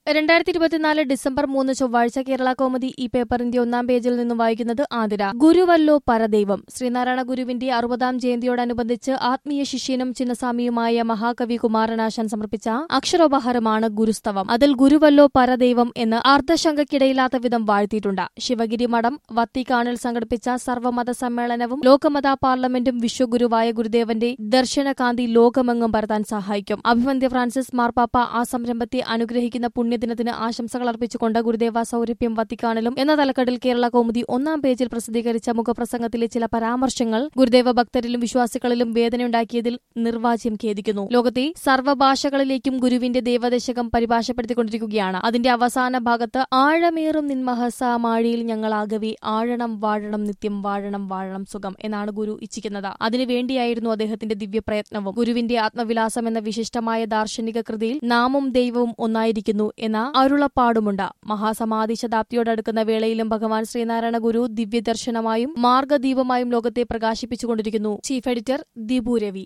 2024 December 3 ചൊവ്വാഴ്ച കേരള കൗമുദി ഈ പേപ്പറിന്റെ ഒന്നാം പേജിൽ നിന്നും വായിക്കുന്നത് ആതിര. ഗുരുവല്ലോ പരദൈവം. ശ്രീനാരായണ ഗുരുവിന്റെ 60ാം ജയന്തിയോടനുബന്ധിച്ച് ആത്മീയ ശിഷ്യനും ചിന്നസ്വാമിയുമായ മഹാകവി കുമാരനാശാൻ സമർപ്പിച്ച അക്ഷരോപഹാരമാണ് ഗുരുസ്തവം. അതിൽ ഗുരുവല്ലോ പരദൈവം എന്ന് അർദ്ധശങ്കയ്ക്കിടയില്ലാത്ത വിധം വാഴ്ത്തിയിട്ടുണ്ട്. ശിവഗിരി മഠം വത്തിക്കാനിൽ സംഘടിപ്പിച്ച സർവ്വമത സമ്മേളനവും ലോകമത പാർലമെന്റും വിശ്വഗുരുവായ ഗുരുദേവന്റെ ദർശനകാന്തി ലോകമെങ്ങും പരത്താൻ സഹായിക്കും. അഭിവന്ദ്യ ഫ്രാൻസിസ് മാർപ്പാപ്പ ആ സംരംഭത്തെ അനുഗ്രഹിക്കുന്ന പുണ്യദിനത്തിന് ആശംസകൾ അർപ്പിച്ചുകൊണ്ട് ഗുരുദേവ സൗരഭ്യം വത്തിക്കാനിലും എന്ന തലക്കെട്ടിൽ കേരള കൗമുദി ഒന്നാം പേജിൽ പ്രസിദ്ധീകരിച്ച മുഖപ്രസംഗത്തിലെ ചില പരാമർശങ്ങൾ ഗുരുദേവ ഭക്തരിലും വിശ്വാസികളിലും വേദനയുണ്ടാക്കിയതിൽ നിർവാച്യം ഖേദിക്കുന്നു. ലോകത്തെ സർവ്വഭാഷകളിലേക്കും ഗുരുവിന്റെ ദേവദശകം പരിഭാഷപ്പെടുത്തിക്കൊണ്ടിരിക്കുകയാണ്. അതിന്റെ അവസാന ഭാഗത്ത് ആഴമേറും നിൻമഹസാമാഴിയിൽ ഞങ്ങളാകവേ ആഴണം വാഴണം നിത്യം വാഴണം വാഴണം സുഖം എന്നാണ് ഗുരു ഇച്ഛിക്കുന്നത്. അതിനുവേണ്ടിയായിരുന്നു അദ്ദേഹത്തിന്റെ ദിവ്യപ്രയത്നവും. ഗുരുവിന്റെ ആത്മവിലാസം എന്ന വിശിഷ്ടമായ ദാർശനിക കൃതിയിൽ നാമും ദൈവവും ഒന്നായിരിക്കുന്നു എന്ന അരുളപ്പാടുമുണ്ട്. മഹാസമാധി ശതാബ്ദിയോടടുക്കുന്ന വേളയിലും ഭഗവാൻ ശ്രീനാരായണ ഗുരു ദിവ്യദർശനമായും മാർഗദീപമായും ലോകത്തെ പ്രകാശിപ്പിച്ചുകൊണ്ടിരിക്കുന്നു. Chief editor Deepu Ravi.